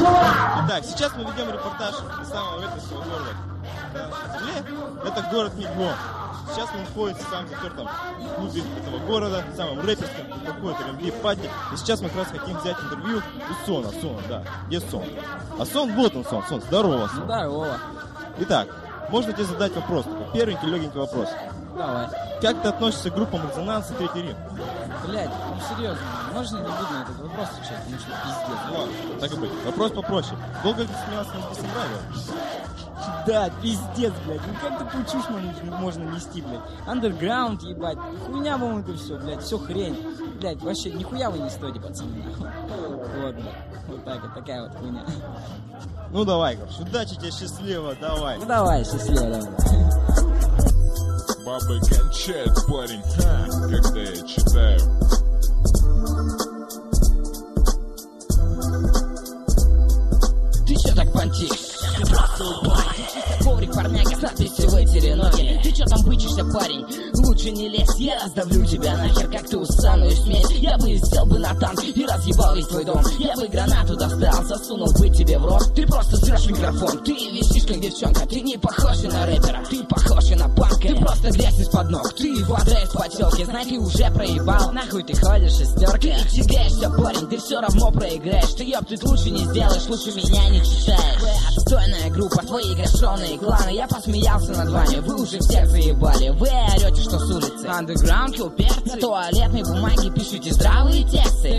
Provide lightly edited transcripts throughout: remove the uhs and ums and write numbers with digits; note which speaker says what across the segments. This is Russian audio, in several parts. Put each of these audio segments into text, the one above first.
Speaker 1: Итак, сейчас мы ведем репортаж из самого рэперского города на Земле. Это город Мегло. Сейчас мы находимся в самом затертом клубе этого города, в самом рэперском, какой-то рембли-пати. И сейчас мы как раз хотим взять интервью у Сона. Сон, да. Где Сон? А Сон, вот он, Сон. Сон, здорово, Сон.
Speaker 2: Здорово.
Speaker 1: Итак, можно тебе задать вопрос, такой первенький, легенький вопрос.
Speaker 2: Давай.
Speaker 1: Как ты относишься к группам «Резонанс» и «Третий Рим»?
Speaker 2: Блядь, ну серьезно, можно не буду на этот вопрос отвечать, потому что пиздец.
Speaker 1: Ладно, так и быть. Вопрос попроще. Долго ты смеялся над Десембрем?
Speaker 2: Да, пиздец, блядь, ну как такую чушь можно нести, блядь? Андерграунд, ебать, хуйня, по-моему, это все, блядь, все хрень. Блядь, вообще, нихуя вы не стоите, пацаны, нахуй. Вот, блядь, вот так вот, такая вот хуйня.
Speaker 1: Ну давай, короче, удачи тебе, счастливо, давай.
Speaker 2: Ну давай, счастливо, давай.
Speaker 3: Бабы кончают, парень, когда я читаю.
Speaker 4: Ты чё так понтишь? Ты просто упай. Коврик, парняга, с надписью «Вытери ноги». Ты чё там бычишься, парень? Лучше не лезь, я раздавлю тебя нахер, как ту самую смесь. Я бы сел бы на танк и разъебал весь твой дом. Я бы гранату достал, засунул бы тебе в рот. Ты просто жрешь микрофон, ты висишь как девчонка. Ты не похож на рэпера, ты похож на панка. Ты просто грязь из-под ног, ты вода из потёлки. Знай, ты уже проебал, нахуй ты ходишь шестеркой. Ты тягаешься, парень, ты все равно проиграешь. Ты ёптыть лучше не сделаешь, лучше меня не читаешь. Вы отстойная группа, твои грешёные кланы. Я посмеялся над вами, вы уже всех заебали. Вы орёте, что с улицы андеграунд, перцы. На туалетной бумаге пишите здравые тексты.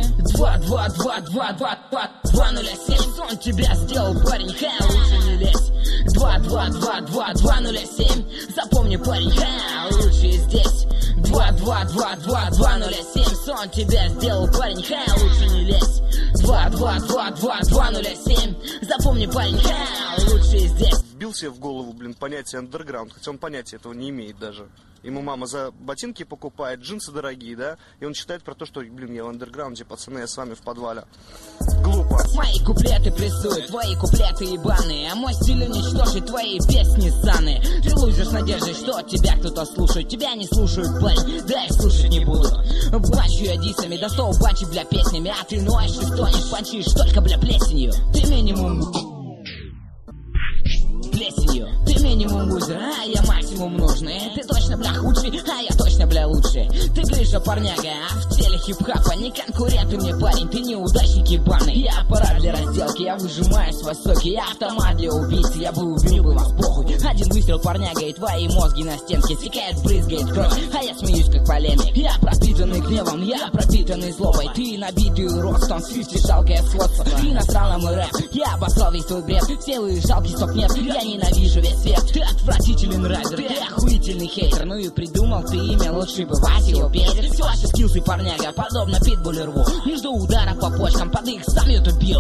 Speaker 4: 2-2-2-2-2-2-2-0-7. Сон тебя сделал, парень, лучше не лезь. 2-2-2-2-2-0-7. Запомни, парень, лучше здесь. 2-2-2-2-2-0-7. Сон тебя сделал, парень, лучше не лезь. 2-2-2-2-2-0-7. Запомни, парень, лучше здесь.
Speaker 5: Вбил себе в голову, понятие андерграунд, хотя он понятия этого не имеет даже. Ему мама за ботинки покупает, джинсы дорогие, да? И он читает про то, что, я в андерграунде, пацаны, я с вами в подвале. Глупо.
Speaker 4: Мои куплеты прессуют, твои куплеты ебаные. А мой стиль уничтожит твои песни ссаные. Ты лузишь с надеждой, что тебя кто-то слушает. Тебя не слушают, парень, да и слушать не буду. Бачу я дисами, достал бачи, бля, песнями. А ты ноешь и стонешь, панчишь только, бля, плесенью. Ты минимум... плесенью. Ты минимум лузер, а я максимум нужный. Ты точно, бля, худший, а я точно, бля, лучший. Ты грыжа, парняга, а в теле хип-хапа. Не конкуренты мне, парень, ты неудачник ебаный. Я аппарат для разделки, я выжимаю свой соки. Я автомат для убийцы, я бы убил бы вас, похуй. Один выстрел, парняга, и твои мозги на стенке стекает, брызгает кровь, а я смеюсь, как полемик. Я пропитанный гневом, я пропитанный злобой. Ты набитый ростом, свисти жалкое сходство. Ты насрал на мой рэп, я обоссал весь твой бред. Все вы жалкий стоп нет, я ненавижу весь свет. Ты отвратительный райдер, ты охуительный хейтер. Ну и придумал ты имя, лучше бы Васил Петер. Все ваши скиллсы, парняга, подобно питбулю рву. Не жду удара по почкам, под их сам ютуб бью.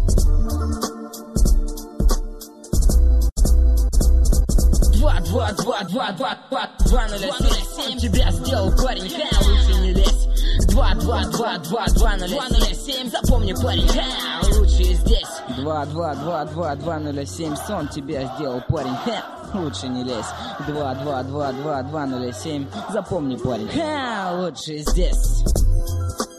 Speaker 4: 2-2-2-2-2-2-0-7. Тебя сделал, парень, лучше не лезь. 2-2-2-2-2-0-7. Запомни, парень, лучше здесь.
Speaker 2: 2-2-2-2-2-0-7. Сон тебя сделал, парень, лучше не лезь. 2-2-2-2-2-0-7. Запомни, парень, лучше здесь.